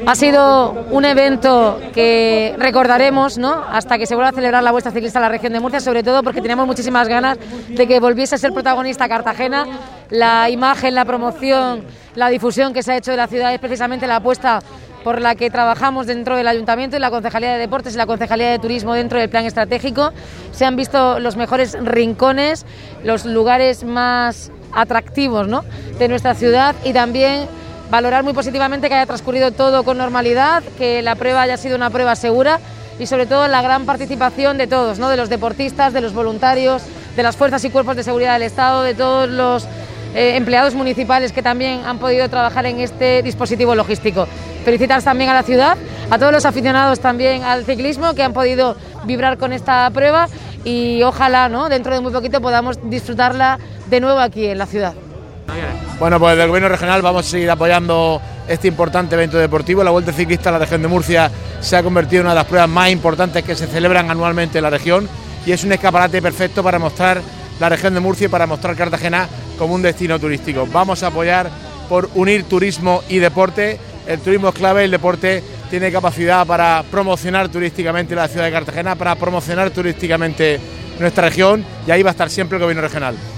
Ha sido un evento que recordaremos, ¿no?, hasta que se vuelva a celebrar la Vuelta Ciclista en la región de Murcia, sobre todo porque teníamos muchísimas ganas de que volviese a ser protagonista Cartagena. La imagen, la promoción, la difusión que se ha hecho de la ciudad es precisamente la apuesta por la que trabajamos dentro del Ayuntamiento y la Concejalía de Deportes y la Concejalía de Turismo dentro del plan estratégico. Se han visto los mejores rincones, los lugares más atractivos, ¿no?, de nuestra ciudad, y también valorar muy positivamente que haya transcurrido todo con normalidad, que la prueba haya sido una prueba segura y sobre todo la gran participación de todos, ¿no?, de los deportistas, de los voluntarios, de las fuerzas y cuerpos de seguridad del Estado, de todos los empleados municipales que también han podido trabajar en este dispositivo logístico. Felicitar también a la ciudad, a todos los aficionados también al ciclismo que han podido vibrar con esta prueba y ojalá, ¿no?, dentro de muy poquito podamos disfrutarla de nuevo aquí en la ciudad. Bueno, pues desde el Gobierno Regional vamos a seguir apoyando este importante evento deportivo. La Vuelta Ciclista en la región de Murcia se ha convertido en una de las pruebas más importantes que se celebran anualmente en la región y es un escaparate perfecto para mostrar la región de Murcia y para mostrar Cartagena como un destino turístico. Vamos a apoyar por unir turismo y deporte. El turismo es clave, el deporte tiene capacidad para promocionar turísticamente la ciudad de Cartagena, para promocionar turísticamente nuestra región, y ahí va a estar siempre el Gobierno Regional.